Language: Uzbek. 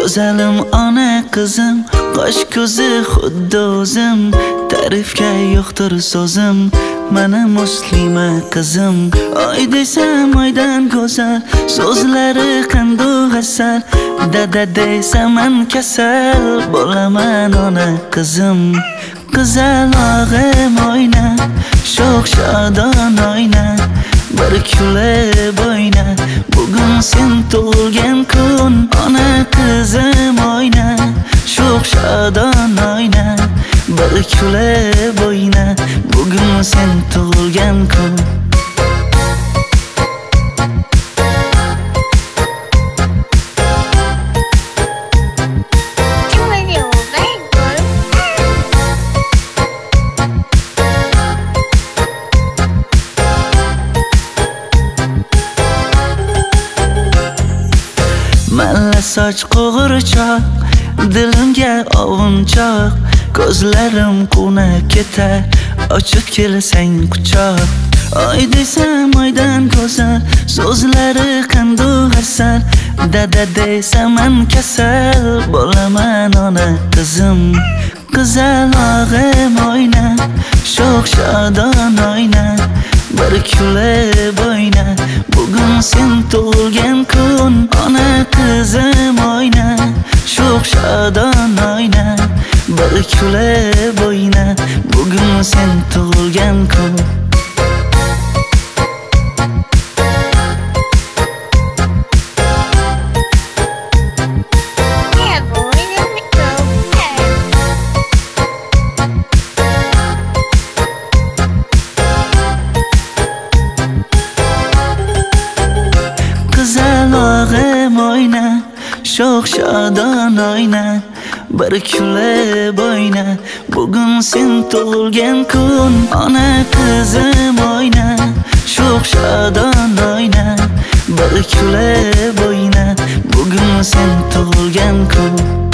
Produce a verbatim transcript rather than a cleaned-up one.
Go'zalim ona qizim, qosh ko'zi xuddi o'zim, ta'rifga yo'qdir so'zim, mana muslima qizim. Oy desam oydan go'zal, so'zlari qandoq asal, dada desam man kasal, bo'laman ona qizim. Qizalog'im oyna, sho'x shodon oyna, bir kulib oyna, bugun sen tug'ilgan kun. Ona qizim oyna, sho'x shodon oyna, bir kulib oyna, bugun sen tug'ilgan kun. Malla soch qo'g'irchoq, dilimga ovunchoq, ko'zlarim quvnab ketar, ochib kelsang quchoq. Oy desam oydan go'zal, so'zlari qandoq asal, dada desam man kasal, bo'laman ona qizim. Qizalog'im oyna, sho'x shodon oyna, bir kulib oyna, bugun sen tug'ilgan kun. Ona qizim oyna, sho'x shodon oyna, bir kulib oyna, bugun sen tug'ilgan kun. Qizalog'im oyna, sho'x shodon oyna, bir kulib oyna, bugun sen tug'ilgan kun. Ona qizim oyna, sho'x shodon oyna, bir kulib oyna, bugun sen tug'ilgan kun.